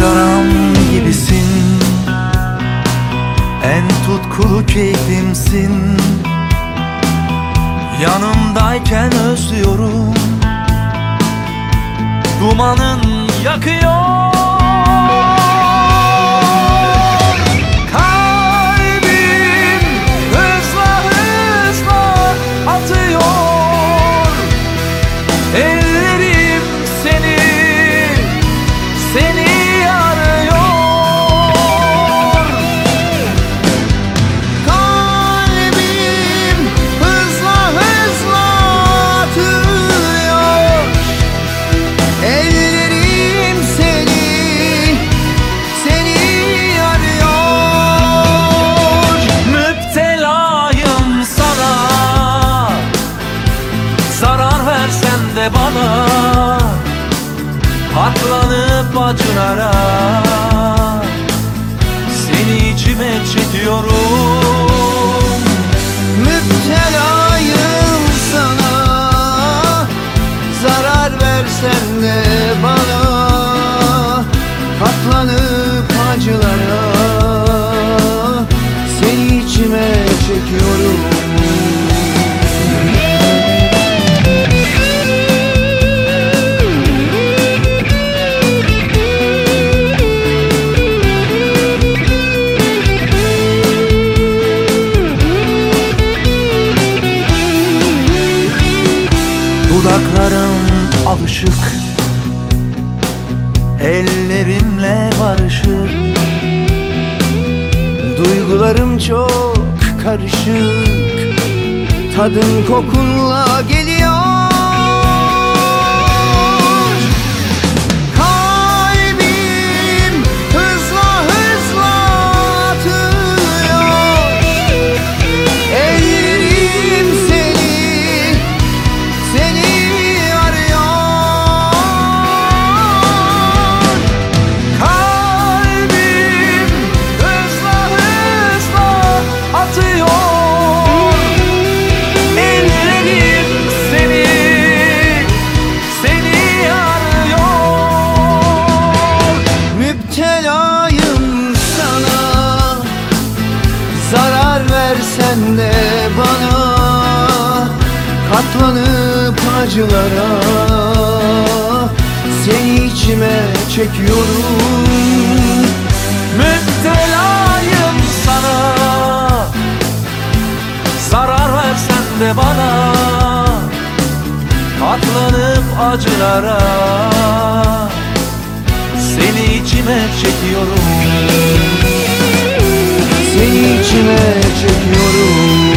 Maceram gibisin, en tutkulu keyfimsin. Yanımdayken özlüyorum, dumanın yakıyor. Kalbim hızla hızla atıyor. Ellerim seni arıyor. Kalbim hızla hızla atıyor. Ellerim seni arıyor. Müptelayım sana, zarar versen de bana, katlanıp acılara seni içime çekiyorum. Müptelayım sana, zarar versen de bana, katlanıp acılara seni içime çekiyorum. Dudaklarım alışık, ellerimle barışık. Duygularım çok karışık, tadın kokunla geliyor. Kalbim hızla hızla atıyor. Ellerim seni arıyor. Kalbim hızla hızla atıyor. Ellerim seni arıyor. Müptelayım sana, zarar versen de bana, katlanıp acılara seni içime çekiyorum. Müptelayım sana, zarar versen de bana, katlanıp acılara seni içime çekiyorum. Seni içime çekiyorum.